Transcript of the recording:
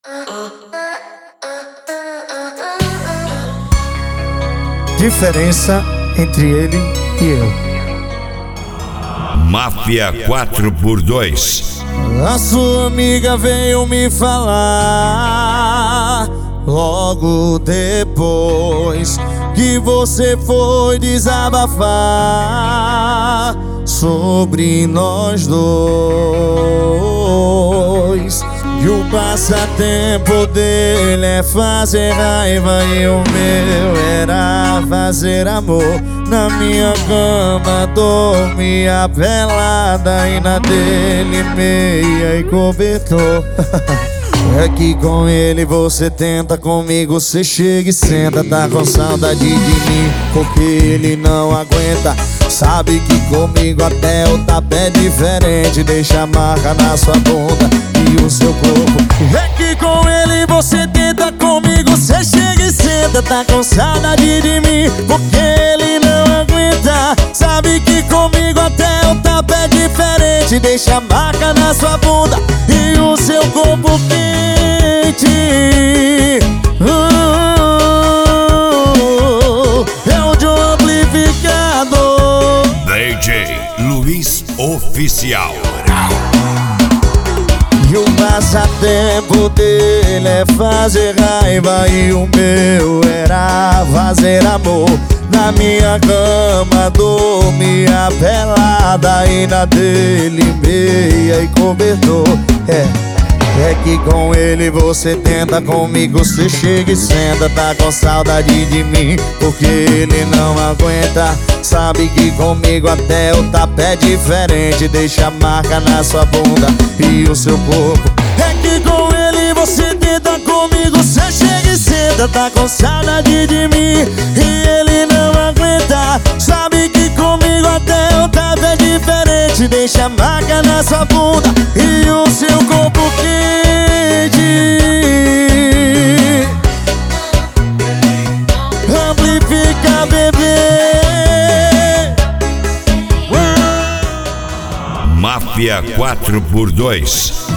Diferença entre ele e eu. Máfia 4x2. A sua amiga veio me falar logo depois que você foi desabafar sobre nós dois. E o passatempo dele é fazer raiva e o meu era fazer amor. Na minha cama dormia pelada e na dele meia e cobertor. É que com ele você tenta, comigo você chega e senta. Tá com saudade de mim porque ele não aguenta. Sabe que comigo até o tapa é diferente. Deixa a marca na sua bunda e o seu corpo. É que com ele você tenta, comigo você chega e senta. Tá com saudade de mim porque ele não aguenta. Sabe que comigo até o tapa é diferente. Deixa a marca na sua bunda e o seu corpo quente. É o de um amplificador. DJ Luiz Oficial. E o passatempo dele é fazer raiva e o meu era fazer amor. Na minha cama dormia pelada e na dele meia e cobertor. É que com ele você tenta, comigo você chega e senta. Tá com saudade de mim porque ele não aguenta. Sabe que comigo até o tapa é diferente. Deixa a marca na sua bunda e o seu corpo. É que com ele você tenta, comigo você chega e senta. Tá com saudade de mim e ele não aguenta. Sabe que comigo até o tapa é diferente. Deixa a marca na sua bunda e o seu corpo quente. Amplifica, bebê. Máfia 4x2.